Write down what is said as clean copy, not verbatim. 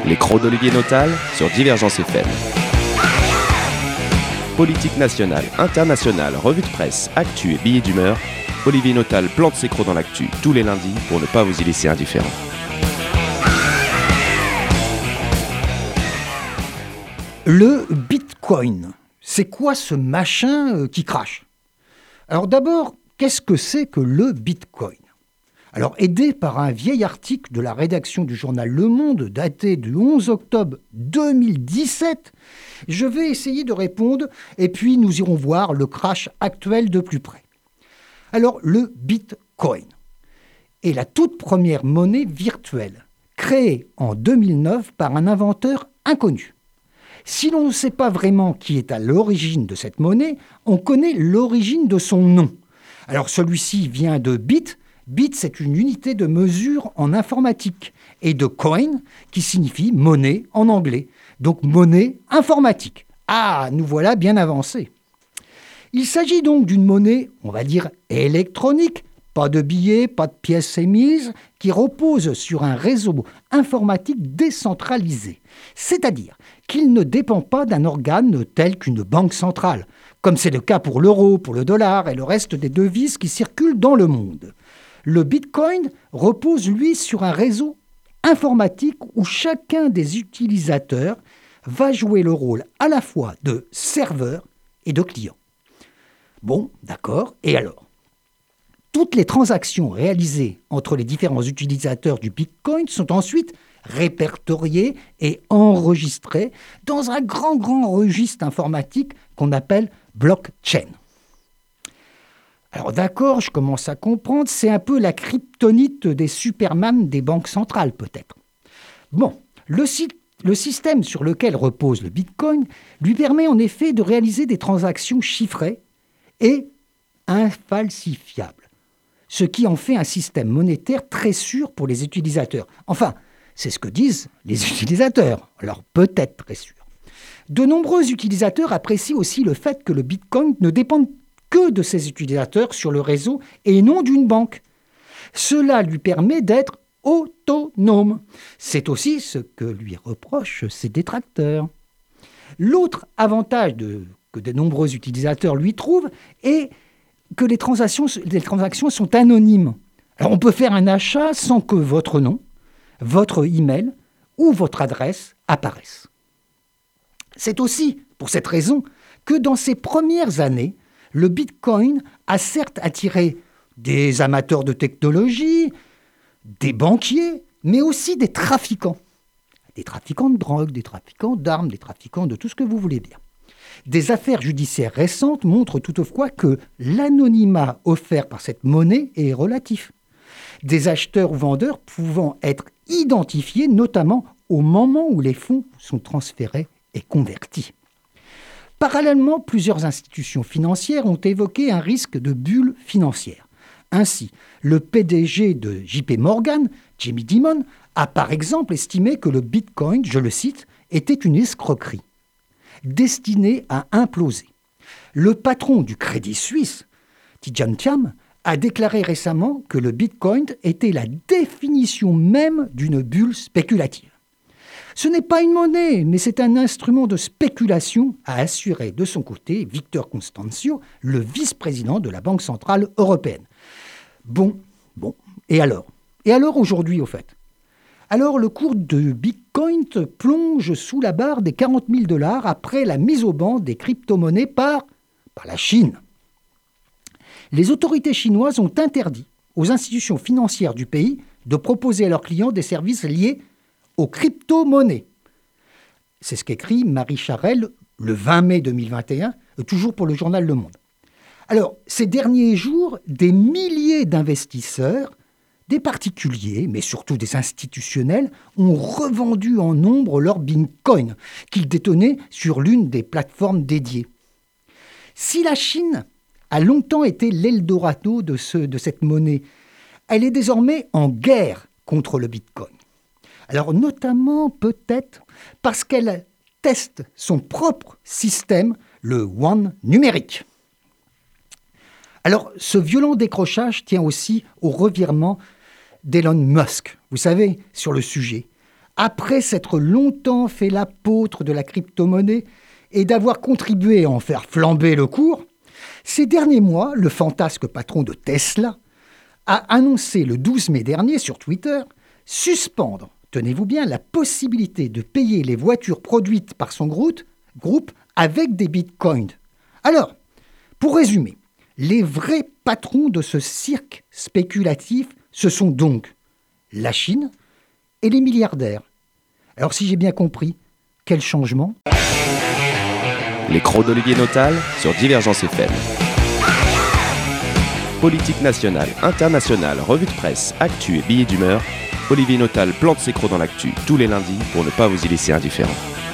Les crocs d'Olivier Notal sur Divergence FM. Politique nationale, internationale, revue de presse, actu et billets d'humeur, Olivier Notal plante ses crocs dans l'actu tous les lundis pour ne pas vous y laisser indifférent. Le Bitcoin, c'est quoi ce machin qui crache? Alors d'abord, qu'est-ce que c'est que le Bitcoin? Alors aidé par un vieil article de la rédaction du journal Le Monde daté du 11 octobre 2017, je vais essayer de répondre et puis nous irons voir le crash actuel de plus près. Alors le Bitcoin est la toute première monnaie virtuelle créée en 2009 par un inventeur inconnu. Si l'on ne sait pas vraiment qui est à l'origine de cette monnaie, on connaît l'origine de son nom. Alors celui-ci vient de bit. Bit, c'est une unité de mesure en informatique. Et de coin, qui signifie monnaie en anglais. Donc monnaie informatique. Ah, nous voilà bien avancés. Il s'agit donc d'une monnaie, on va dire, électronique. Pas de billets, pas de pièces émises, qui repose sur un réseau informatique décentralisé. C'est-à-dire qu'il ne dépend pas d'un organe tel qu'une banque centrale, comme c'est le cas pour l'euro, pour le dollar et le reste des devises qui circulent dans le monde. Le Bitcoin repose, lui, sur un réseau informatique où chacun des utilisateurs va jouer le rôle à la fois de serveur et de client. Bon, d'accord, et alors ? Toutes les transactions réalisées entre les différents utilisateurs du Bitcoin sont ensuite répertoriées et enregistrées dans un grand registre informatique qu'on appelle blockchain. Alors d'accord, je commence à comprendre, c'est un peu la kryptonite des Superman des banques centrales peut-être. Bon, le système sur lequel repose le Bitcoin lui permet en effet de réaliser des transactions chiffrées et infalsifiables, ce qui en fait un système monétaire très sûr pour les utilisateurs. Enfin, c'est ce que disent les utilisateurs, alors peut-être très sûr. De nombreux utilisateurs apprécient aussi le fait que le Bitcoin ne dépende que de ses utilisateurs sur le réseau et non d'une banque. Cela lui permet d'être autonome. C'est aussi ce que lui reprochent ses détracteurs. L'autre avantage que de nombreux utilisateurs lui trouvent est que les transactions sont anonymes. Alors on peut faire un achat sans que votre nom, votre email ou votre adresse apparaissent. C'est aussi pour cette raison que dans ces premières années, le Bitcoin a certes attiré des amateurs de technologie, des banquiers, mais aussi des trafiquants. Des trafiquants de drogue, des trafiquants d'armes, des trafiquants de tout ce que vous voulez bien. Des affaires judiciaires récentes montrent toutefois que l'anonymat offert par cette monnaie est relatif. Des acheteurs ou vendeurs pouvant être identifiés, notamment au moment où les fonds sont transférés et convertis. Parallèlement, plusieurs institutions financières ont évoqué un risque de bulle financière. Ainsi, le PDG de JP Morgan, Jamie Dimon, a par exemple estimé que le Bitcoin, je le cite, était une escroquerie destinée à imploser. Le patron du Crédit Suisse, Tidjane Thiam, a déclaré récemment que le Bitcoin était la définition même d'une bulle spéculative. Ce n'est pas une monnaie, mais c'est un instrument de spéculation, a assuré de son côté Victor Constancio, le vice-président de la Banque centrale européenne. Bon, et alors? Et alors aujourd'hui, au fait? Alors le cours de Bitcoin plonge sous la barre des 40 000 $ après la mise au ban des crypto-monnaies par la Chine. Les autorités chinoises ont interdit aux institutions financières du pays de proposer à leurs clients des services liés aux crypto-monnaies. C'est ce qu'écrit Marie Charelle le 20 mai 2021, toujours pour le journal Le Monde. Alors, ces derniers jours, des milliers d'investisseurs, des particuliers, mais surtout des institutionnels, ont revendu en nombre leur Bitcoin qu'ils détenaient sur l'une des plateformes dédiées. Si la Chine a longtemps été l'Eldorado de cette monnaie, elle est désormais en guerre contre le Bitcoin. Alors notamment peut-être parce qu'elle teste son propre système, le yuan numérique. Alors ce violent décrochage tient aussi au revirement d'Elon Musk, vous savez, sur le sujet. après s'être longtemps fait l'apôtre de la crypto-monnaie et d'avoir contribué à en faire flamber le cours, ces derniers mois, le fantasque patron de Tesla a annoncé le 12 mai dernier sur Twitter suspendre, tenez-vous bien, la possibilité de payer les voitures produites par son groupe avec des bitcoins. Alors, pour résumer, les vrais patrons de ce cirque spéculatif, ce sont donc la Chine et les milliardaires. Alors si j'ai bien compris, quel changement ? Les crocs d'Olivier Notal sur Divergence FM. Politique nationale, internationale, revue de presse, actu et billets d'humeur, Olivier Notal plante ses crocs dans l'actu tous les lundis pour ne pas vous y laisser indifférent.